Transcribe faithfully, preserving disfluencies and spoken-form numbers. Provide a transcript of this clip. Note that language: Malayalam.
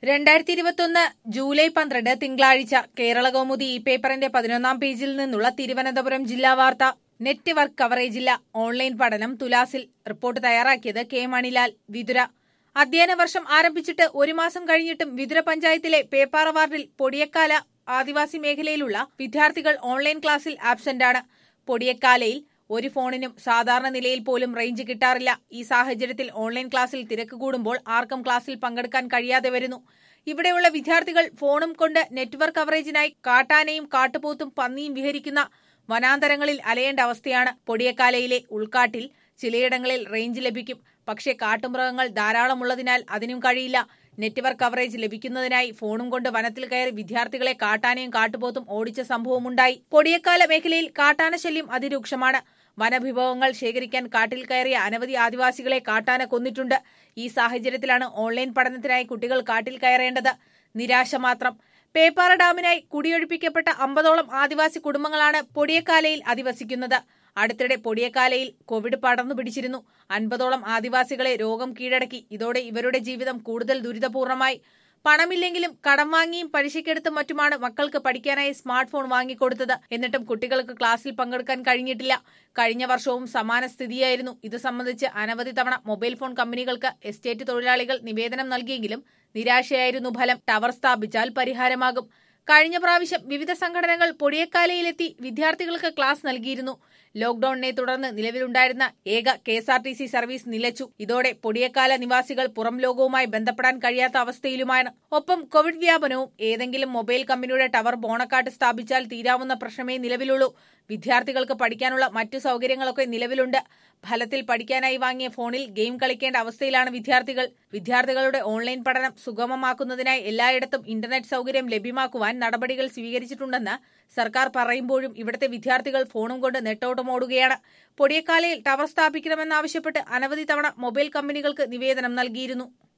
രണ്ടായിരത്തി ഇരുപത്തൊന്ന് ജൂലൈ പന്ത്രണ്ട് തിങ്കളാഴ്ച കേരളകൗമുദി ഈ പേപ്പറിന്റെ പതിനൊന്നാം പേജിൽ നിന്നുള്ള തിരുവനന്തപുരം ജില്ലാ വാർത്ത. നെറ്റ്വർക്ക് കവറേജില്ല, ഓൺലൈൻ പഠനം തുലാസിൽ. റിപ്പോർട്ട് തയ്യാറാക്കിയത് കെ മണിലാൽ, വിതുര. അധ്യയന വർഷം ആരംഭിച്ചിട്ട് ഒരു മാസം കഴിഞ്ഞിട്ടും വിതുര പഞ്ചായത്തിലെ പേപ്പാറ വാർഡിൽ പൊടിയക്കാല ആദിവാസി മേഖലയിലുള്ള വിദ്യാർത്ഥികൾ ഓൺലൈൻ ക്ലാസ്സിൽ ആബ്സെന്റാണ്. പൊടിയക്കാലയിൽ ഒരു ഫോണിനും സാധാരണ നിലയിൽ പോലും റേഞ്ച് കിട്ടാറില്ല. ഈ സാഹചര്യത്തിൽ ഓൺലൈൻ ക്ലാസ്സിൽ തിരക്ക് കൂടുമ്പോൾ ആർക്കും ക്ലാസ്സിൽ പങ്കെടുക്കാൻ കഴിയാതെ വരുന്നു. ഇവിടെയുള്ള വിദ്യാർത്ഥികൾ ഫോണും കൊണ്ട് നെറ്റ്വർക്ക് കവറേജിനായി കാട്ടാനയും കാട്ടുപോത്തും പന്നിയും വിഹരിക്കുന്ന വനാന്തരങ്ങളിൽ അലയേണ്ട അവസ്ഥയാണ്. പൊടിയക്കാലയിലെ ഉൾക്കാട്ടിൽ ചിലയിടങ്ങളിൽ റേഞ്ച് ലഭിക്കും. പക്ഷേ കാട്ടുമൃഗങ്ങൾ ധാരാളമുള്ളതിനാൽ അതിനും കഴിയില്ല. നെറ്റ്വർക്ക് കവറേജ് ലഭിക്കുന്നതിനായി ഫോണും കൊണ്ട് വനത്തിൽ കയറി വിദ്യാർത്ഥികളെ കാട്ടാനയും കാട്ടുപോത്തും ഓടിച്ച സംഭവമുണ്ടായി. പൊടിയക്കാല മേഖലയിൽ കാട്ടാന ശല്യം അതിരൂക്ഷമാണ്. വനവിഭവങ്ങൾ ശേഖരിക്കാൻ കാട്ടിൽ കയറിയ അനവധി ആദിവാസികളെ കാട്ടാന കൊന്നിട്ടുണ്ട്. ഈ സാഹചര്യത്തിലാണ് ഓൺലൈൻ പഠനത്തിനായി കുട്ടികൾ കാട്ടിൽ കയറേണ്ടത്. നിരാശ മാത്രം. പേപ്പാറ ഡാമിനായി കുടിയൊഴിപ്പിക്കപ്പെട്ട അമ്പതോളം ആദിവാസി കുടുംബങ്ങളാണ് പൊടിയക്കാലയിൽ അധിവസിക്കുന്നത്. അടുത്തിടെ പൊടിയക്കാലയിൽ കോവിഡ് പടർന്നു പിടിച്ചിരുന്നു. അൻപതോളം ആദിവാസികളെ രോഗം കീഴടക്കി. ഇതോടെ ഇവരുടെ ജീവിതം കൂടുതൽ ദുരിതപൂർണമായി. പണമില്ലെങ്കിലും കടം വാങ്ങിയും പലിശയ്ക്കെടുത്തും മറ്റുമാണ് മക്കൾക്ക് പഠിക്കാനായി സ്മാർട്ട് ഫോൺ വാങ്ങിക്കൊടുത്തത്. എന്നിട്ടും കുട്ടികൾക്ക് ക്ലാസ്സിൽ പങ്കെടുക്കാൻ കഴിഞ്ഞിട്ടില്ല. കഴിഞ്ഞ വർഷവും സമാന സ്ഥിതിയായിരുന്നു. ഇത് സംബന്ധിച്ച് അനവധി തവണ മൊബൈൽ ഫോൺ കമ്പനികൾക്ക് എസ്റ്റേറ്റ് തൊഴിലാളികൾ നിവേദനം നൽകിയെങ്കിലും നിരാശയായിരുന്നു ഫലം. ടവർ സ്ഥാപിച്ചാൽ പരിഹാരമാകും. കഴിഞ്ഞ പ്രാവശ്യം വിവിധ സംഘടനകൾ പൊടിയക്കാലയിലെത്തി വിദ്യാർത്ഥികൾക്ക് ക്ലാസ് നൽകിയിരുന്നു. ലോക്ഡൌണിനെ തുടർന്ന് നിലവിലുണ്ടായിരുന്ന ഏക K S R T C service നിലച്ചു. ഇതോടെ പൊടിയക്കാല നിവാസികൾ പുറം ലോകവുമായി ബന്ധപ്പെടാൻ കഴിയാത്ത അവസ്ഥയിലുമാണ്. ഒപ്പം കോവിഡ് വ്യാപനവും. ഏതെങ്കിലും മൊബൈൽ കമ്പനിയുടെ ടവർ ബോണക്കാട്ട് സ്ഥാപിച്ചാൽ തീരാവുന്ന പ്രശ്നമേ നിലവിലുള്ളൂ. വിദ്യാർത്ഥികൾക്ക് പഠിക്കാനുള്ള മറ്റു സൗകര്യങ്ങളൊക്കെ നിലവിലുണ്ട്. ഫലത്തിൽ പഠിക്കാനായി വാങ്ങിയ ഫോണിൽ ഗെയിം കളിക്കേണ്ട അവസ്ഥയിലാണ് വിദ്യാർത്ഥികൾ. വിദ്യാർത്ഥികളുടെ ഓൺലൈൻ പഠനം സുഗമമാക്കുന്നതിനായി എല്ലായിടത്തും ഇന്റർനെറ്റ് സൗകര്യം ലഭ്യമാക്കുവാൻ നടപടികൾ സ്വീകരിച്ചിട്ടുണ്ടെന്ന് സർക്കാർ പറയുമ്പോഴും ഇവിടുത്തെ വിദ്യാർത്ഥികൾ ഫോണും കൊണ്ട് നെട്ടോട്ടമോടുകയാണ്. പൊടിയക്കാലയിൽ ടവർ സ്ഥാപിക്കണമെന്നാവശ്യപ്പെട്ട് അനവധി തവണ മൊബൈൽ കമ്പനികൾക്ക് നിവേദനം നൽകിയിരുന്നു.